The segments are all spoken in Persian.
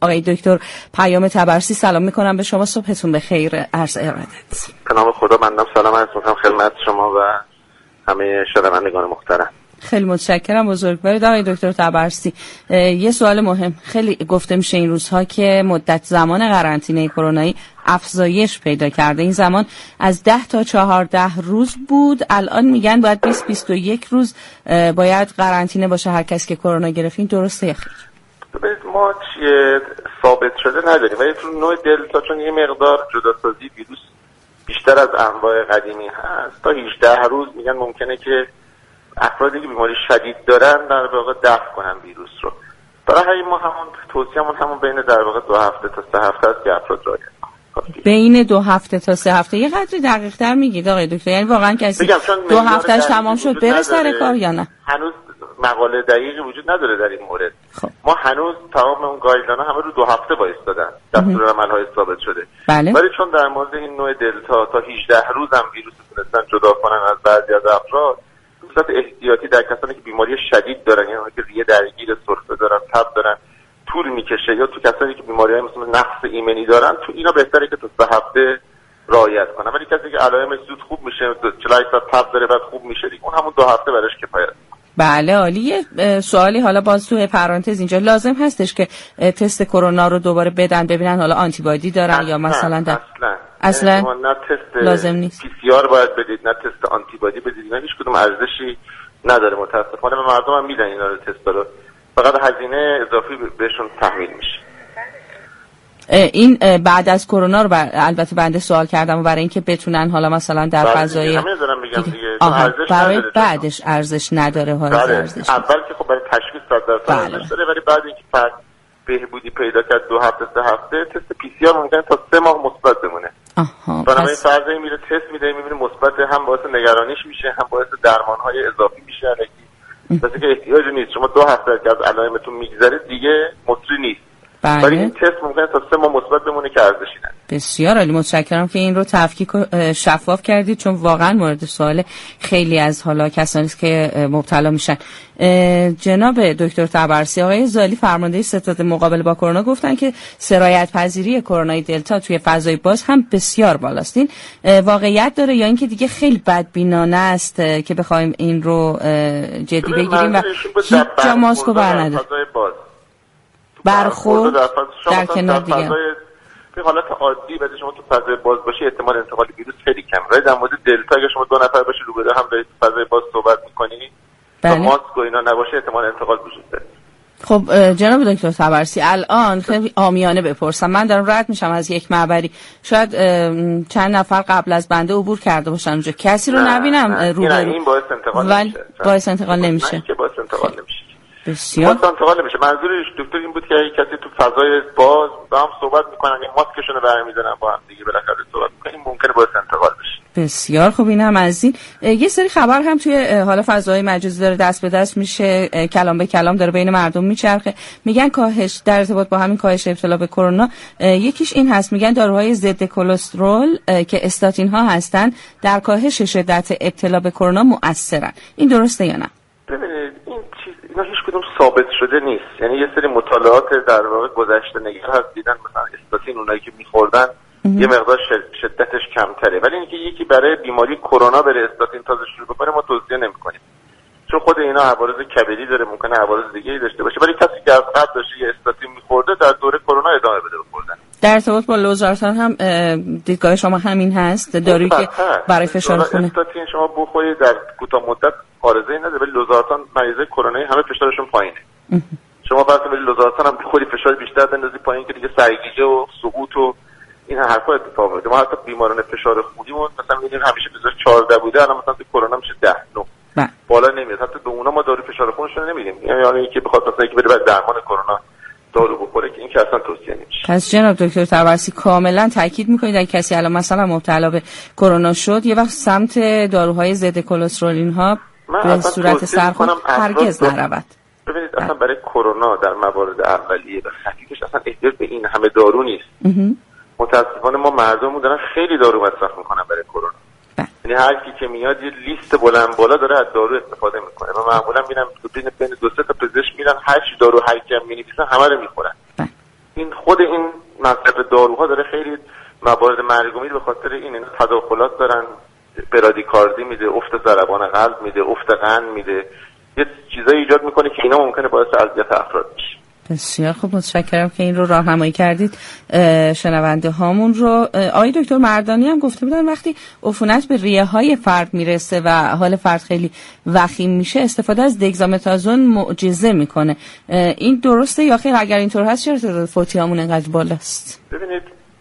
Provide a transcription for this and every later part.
آقای دکتر پیام طبرسی سلام میکنم به شما. صبحتون بخیر. عرض ارادت. به نام خدا. بنده سلام عرض میکنم خدمت شما و همه شنوندگان محترم. خیلی متشکرم بزرگوارید آقای دکتر طبرسی. یه سوال مهم، خیلی گفته میشه این روزها که مدت زمان قرنطینه کرونایی افزایش پیدا کرده. این زمان از 10 تا 14 روز بود، الان میگن باید 20-21 روز باید قرنطینه باشه هر کسی که کرونا گرفت. این درسته یا خیر؟ ببینید ما چیه ثابت شده نداریم ولی تو نوع دلتا چون یه مقدار جداسازی ویروس بیشتر از انواع قدیمی هست، تا 18 روز میگن ممکنه که افرادی که بیماری شدید دارن در واقع دفع کنن ویروس رو. برای همین ما همون توصیه‌مون همون بین در واقع 2 هفته تا 3 هفته است که افراد رعایت کنن. بین 2 هفته تا 3 هفته. یه قدری دقیق‌تر میگید آقای دکتر؟ یعنی واقعا کسی 2 هفتهش تمام شد بره سر کار یا نه؟ هنوز مقاله دقیقی وجود نداره در این مورد. خب. ما هنوز تمام اون گایدلاین‌ها همه رو 2 هفته وایستادن، دستورالعمل‌های ثابت شده. بله. ولی چون در مورد این نوع دلتا تا 18 روز هم ویروس تونستن جدا کنن از بعضی از افراد، به صورت احتیاطی در کسانی که بیماری شدید دارن، یعنی که ریه درگیر، سرفه دارن، تب دارن، طول میکشه، یا تو کسانی که بیماری‌های مثل نقص ایمنی دارن، تو اینا بهتره که تا 3 هفته رعایت کنن. ولی کسی که علائمش زود خوب میشه، 48 ساعت تب داره بعد خوب میشه، اون همون 2 هفته براش کفایت. بله عالی. یه سوالی حالا باز تو پرانتز اینجا لازم هستش که تست کرونا رو دوباره بدن ببینن حالا آنتیبادی دارن یا مثلا اصلا نه تست لازم نیست. PCR باید بدید نه تست آنتیبادی بدید، نه هیچ کدوم ارزشی نداره متاسفانه. مردم هم میدن اینا رو تست رو، فقط هزینه اضافی بهشون تحمیل میشه. این بعد از کرونا رو البته بنده سوال کردم و برای اینکه بتونن حالا مثلا در فضای برای بعدش ارزش نداره ها. ارزش اول که خب برای تشخیص 100% ارزش داره، ولی بعد اینکه فرد بهبودی پیدا کرد 2 هفته 3 هفته تست PCR ممکنه تا 3 ماه مثبت بمونه. بنابراین فرضی میره تست میده میبینه مثبت، هم باعث نگرانیش میشه هم باعث درمانهای اضافی میشه الکی. واسه که احتیاجی نیست. شما 2 هفته که از علائمتون میگذره دیگه مطری نیست. ولی این تست ممکنه تا 3 ماه مثبت بمونه که ارزشی نداره. بسیار عالی. متشکرم که این رو تفکیک و شفاف کردید، چون واقعا مورد سوال خیلی از حالا کسانی است که مبتلا میشن. جناب دکتر طبرسی، آقای زالی فرمانده ستاد مقابله با کرونا گفتن که سرایت پذیری کرونای دلتا توی فضای باز هم بسیار بالاست. این واقعیت داره یا اینکه دیگه خیلی بدبینانه است که بخوایم این رو جدی بگیریم و هیچ جا ماسکو برنده برخورد در کنار دیگه به حالت عادی بعد شما تو فضای باز باشی احتمال انتقال ویروس خیلی کم. ولی در مورد دلتا اگه شما 2 نفر باشی رو بده هم دارید تو فضای باز صحبت می‌کنی تا ماسک و اینا نباشه احتمال انتقال وجود داره. خب جناب دکتر طبرسی، الان خیلی عامیانه بپرسم، من دارم رد میشم از یک معبری، شاید چند نفر قبل از بنده عبور کرده باشن اونجا، کسی رو نبینم روبرو. این باعث انتقال نمیشه. باعث انتقال نمیشه. که باعث انتقال نمیشه. بسیار انتقال نمیشه. منظورش دکتر این بود که اگه کسی تو فضای باز با هم صحبت میکنن، اگه ماسکشون رو برمی‌دارن با هم دیگه بالاخره صحبت میکنن، ممکنه باعث انتقال بشه. بسیار خوب. این هم از این. یه سری خبر هم توی حالا فضای مجازی داره دست به دست میشه، کلام به کلام داره بین مردم میچرخه، میگن کاهش در ارتباط با همین کاهش ابتلا به کرونا، یکیش این هست میگن داروهای ضد کلسترول که استاتین ها هستن در کاهش شدت ابتلا به کرونا مؤثرن. این درسته یا نه؟ ببینید این چیز اینا هیچ کدوم ثابت شده نیست. یعنی یه سری مطالعات در واقع گذشته نگر هست دیدن مثلا استاتین اونایی که می‌خوردن یه مقدار شدتش کمتره، ولی اینکه یکی برای بیماری کرونا بره استاتین تازه شروع بکنه ما توصیه نمی‌کنیم، چون خود اینا عوارض کبدی داره، ممکنه عوارض دیگه‌ای داشته باشه. ولی کسی که از قبل داشته یه استاتین می‌خورده در دوره کرونا ادامه بده بخوردن. در ارتباط با لوزارتان هم دیدگاه شما همین هست؟ دارویی که برای فشار خون استاتین شما بخورید در کوتاه مدت عارضه‌ای نداره، ولی لوزارتان مریضای کرونایی همه فشارشون پایینه. شما وقتی ولی لوزارتان هم بخوری فشار بیشتر بندازی پایین که دیگه سرگیجه و سقوط و این حرفا اتفاق میفته. ما حتی بیماران فشار خونیمون مثلا می‌بینیم همیشه فشار 14 بوده، الان مثلا تو کرونا میشه 10 9 بالا نمیاد. حتی به اونا ما دارو فشار خونش رو نمیدیم، یعنی اینکه بخواد مثلا اینکه بره بعد درمان کرونا دارو بخوره که این که اصلا توصیه نمیشه. پس جناب دکتر طبرسی کاملا تاکید میکنید اگه کسی الان مثلا مبتلا به کرونا شد یه وقت سمت داروهای ضد کلسترول اینها به صورت سرخون هرگز نرود. ببینید اصلا برای کرونا در موارد اولیه و خفیفش اصلا احتیاج به این همه دارو نیست. متاسفانه ما مردممون دارن خیلی دارو مصرف میکنن برای کرونا. یعنی هر کی که میاد یه لیست بلند بالا داره از دارو استفاده میکنه. من معمولا میرم بین 2-3 تا پزشک میرن هر چی دارو هر کی می‌نویسن همه رو میخورن. این خود این مصرف داروها داره خیلی موارد مرگ و میر به خاطر این تداخلات دارن، برادیکاردی میده، افت ضربان قلب میده، افت قند میده، یه چیزایی ایجاد میکنه که اینا ممکنه باعث اذیت افراد بشه. بسیار خوب، متشکرم که این رو راهنمایی کردید شنونده هامون رو. آقای دکتر مردانی هم گفته بودن وقتی عفونت به ریه های فرد میرسه و حال فرد خیلی وخیم میشه استفاده از دگزامتازون معجزه میکنه. این درسته یا خیر؟ اگر اینطور هست چرا تعداد فوتی هامون انقدر بالاست؟ ببینید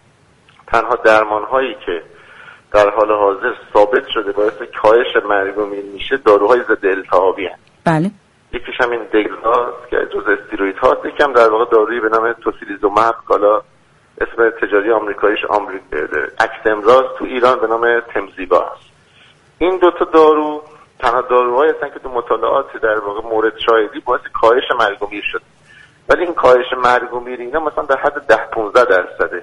تنها درمان هایی که در حال حاضر ثابت شده باعث کاهش مرگ و میر میشه داروهای ضد التهابی هستند. بله. یکیش همین دگزاست که جزء استیروئید هاست، یکم در واقع دارویی به نام توسیلیزومب، حالا اسم تجاری آمریکاییش اکسمراز، تو ایران به نام تمزیبا است. این دو تا دارو تنها داروهایی هستن که تو مطالعات در واقع مورد شاهدی باعث کاهش مرگ و میر شد. ولی این کاهش مرگ و میر اینا مثلا در حد 10-15%،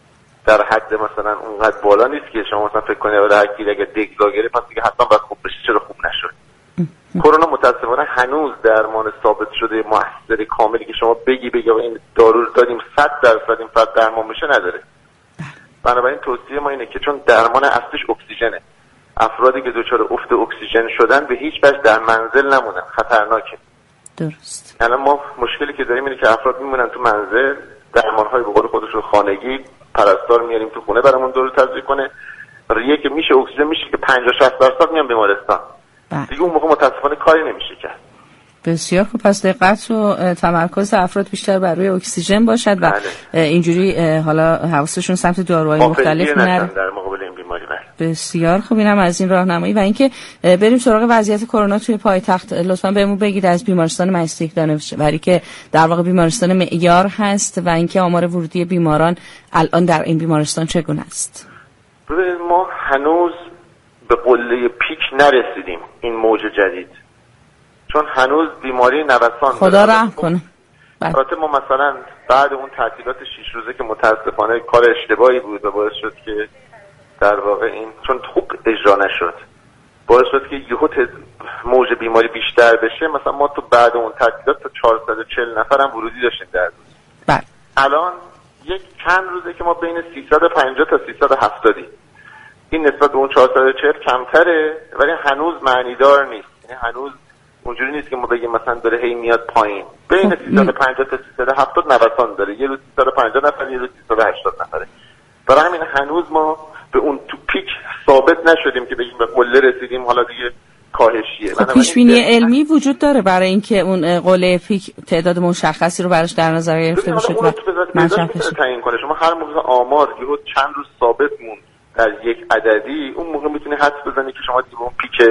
در حد مثلا اونقدر بالا نیست که شما مثلا فکر کنید ولی هر کی اگه دگزا گرفت پس دیگه حتما باید خوب بشه. چرا خوب نشد؟ کرونا متاسفانه هنوز درمان ثابت شده موثر کاملی که شما بگی این دارو رو دادیم 100% این فرد درمان بشه نداره. بنابراین توصیه ما اینه که چون درمان اصلیش اکسیژنه، افرادی که دچار افت اکسیژن شدن به هیچ وجه در منزل نمونن، خطرناکه. درست. الان ما مشکلی که داریم اینه که افراد میمونن تو منزل، درمان‌های به قول خودشون خانگی، پرستار میاریم تو خونه برامون دارو تزریق کنه، ریه که میشه اکسیژن میشه که 50-60% میان بیمارستان. دیگه اون موقع متاسفانه کاری نمیشه کرد. بسیار خوب، پس دقت و تمرکز افراد بیشتر بر روی اکسیژن باشد و اینجوری حالا حواسشون سمت داروهای مختلف نره در مقابل این بیماری. بسیار خوب، اینم از این راهنمایی. و اینکه بریم سراغ وضعیت کرونا توی پایتخت. لطفاً بهمون بگید از بیمارستان مجلس دانشوری که در واقع بیمارستان معیار هست و اینکه آمار ورودی بیماران الان در این بیمارستان چگونه است؟ ببینید ما هنوز به قله پیک نرسیدیم این موج جدید، چون هنوز بیماری نوسان خدا رحم کنه. البته ما مثلا بعد اون تعطیلات 6 روزه که متاسفانه کار اشتباهی بود و باعث شد که در واقع این چون خوب اجرا نشد باعث شد که یهو موج بیماری بیشتر بشه. مثلا ما تو بعد اون تعطیلات تا 440 نفر هم ورودی داشتیم در روز. بله. الان یک چند روزه که ما بین 350 تا 370 این نسبت به اون 440 کمتره، ولی هنوز معنیدار نیست. یعنی هنوز اونجوری نیست که ما بگیم مثلا داره هی میاد پایین. بین 350 تا 370 نوسان داره، یه روز 350 نفر، یه روز 380 نفره. برای همین هنوز ما به اون تو پیک ثابت نشدیم که بگیم به قله رسیدیم حالا دیگه کاهشیه. پیشبینی علمی وجود داره برای اینکه اون قله پیک تعداد مشخصی رو براش در نظر گرفته بشه و منشأ تعیین کنه. شما هر موقع آمار یهو چند روز ثابت مون در یک عددی، اون موقع میتونی حدس بزنی که شما دیگه اون پیک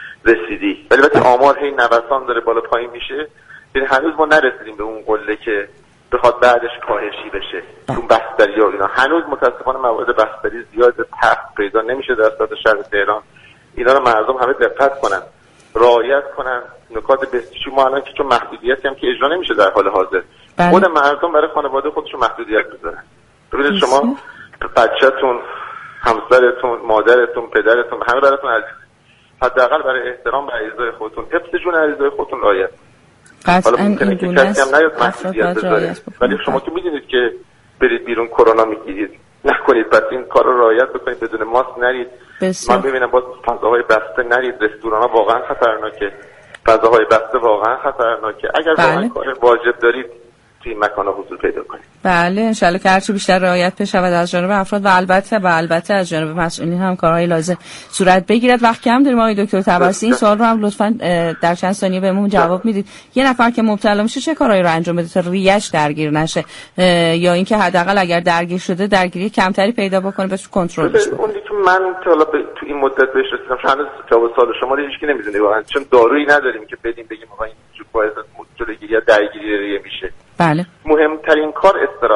رسیدی. ولی وقتی آمار هی نوسان داره بالا پایین میشه، یعنی هنوز ما نرسیدیم به اون قله که بخواد بعدش کاهشی بشه. اون بستری ها اینا هنوز متاسفانه موارد بستری زیاد تخت پیدا نمیشه در سطح شهر تهران. اینا رو مردم همه دقت کنن، رعایت کنن نکات بسیاری. ما الان که چون محدودیتی هم که اجرا نمیشه در حال حاضر، خود مردم برای خانواده خودشون محدودیت بذارن. ببینید شما بچه‌تون، همسرتون، مادرتون، پدرتون، همه براتون عزیز. حداقل برای احترام به عزیزای خودتون، حفظ جون عزیزای خودتون رعایت. حالا ممکنه که کسی هم نیاد محدودیت بذاره، ولی شما که میدونید که برید بیرون کرونا میگیرید، نکنید. پس این کار رو رعایت بکنید، بدون ماسک نرید. من ببینم باز فضاهای بسته نرید، رستوران ها واقعا خطرناکه، فضاهای بسته واقعا خطرناکه. اگر واقعا کار واجب دارید توی مکان‌ها حضور پیدا کنید. بله، ان شاءالله که هرچی بیشتر رعایت بشه از جانب افراد و البته از جانب مسئولین هم کارهای لازم صورت بگیرد. وقت کم داریم آقای دکتر طبرسی، این سوال رو هم لطفاً در چند ثانیه بهمون جواب میدید. یه نفر که مبتلا میشه چه کارهایی رو انجام بده تا ریش درگیر نشه، یا اینکه حداقل اگر درگیر شده درگیری کمتری پیدا بکنه بتونه کنترل بشه؟ اون که من حالا تو این مدت بهش رسیدم، هنوز جواب سوال شما رو هیچ کی نمیدونه واقعا، چون دارویی نداریم که بدیم بگیم آقا این باعث جلوگیری یا درگیری ریه میشه. بله. مهمترین کار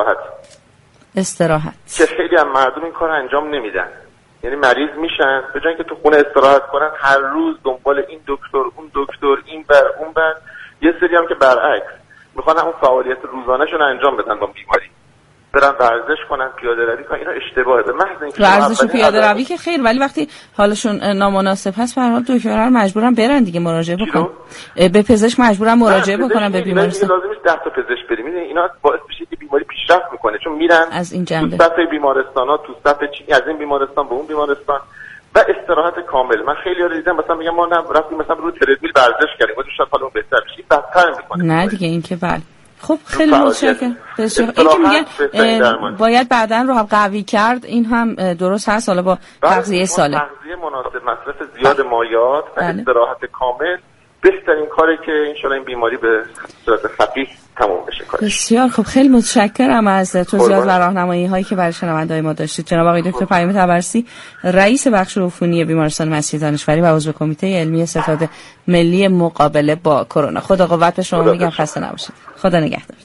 استراحت که خیلی از مردم این کار انجام نمیدن. یعنی مریض میشن به جای اینکه تو خونه استراحت کنن هر روز دنبال این دکتر اون دکتر این بر اون بر، یه سری هم که برعکس میخوان اون فعالیت روزانه‌شون انجام بدن با بیماری. برن ورزش کنن، پیاده روی کنن، اینا اشتباهه. به محض اینکه ورزش و پیاده روی که خیر، ولی وقتی حالشون نامناسب هست به هر حال دکترا مجبورن برن دیگه مراجعه بکنن، به پزشک مجبورن مراجعه بکنن به بیمارستان. لازم نیست 10 تا پزشک بریم، اینا باعث میشه که بیماری پیشرفت میکنه، چون میرن از این جنبه تو سطح بیمارستانا، تو سطح از این بیمارستان به اون بیمارستان و استراحت کامل. من خیلی رو دیدم مثلا میگم ما رفتیم مثلا رو تردمیل ورزش کردیم، ما شاید حالمون بهتر بشه، بدتر میکنه. نه دیگه این که بله. خب خیلی متشکرم. این که میگن باید بدن رو هم قوی کرد، این هم درست هست، حالا با تغذیه سالم، تغذیه مناسب، مصرف زیاد مایعات و استراحت کامل بهترین کاری که ان شاءالله این بیماری به صورت خفیف تموم بشه. بسیار خب، خیلی متشکرم از توضیحات و راهنمایی هایی که برای شنونده‌های ما داشتید. جناب آقای دکتر پیام طبرسی، رئیس بخش عفونی بیمارستان مسیح دانشوری و عضو کمیته علمی ستاد ملی مقابله با کرونا. خدا قوت به شما میگم، خسته نباشید. خدا نگهدار.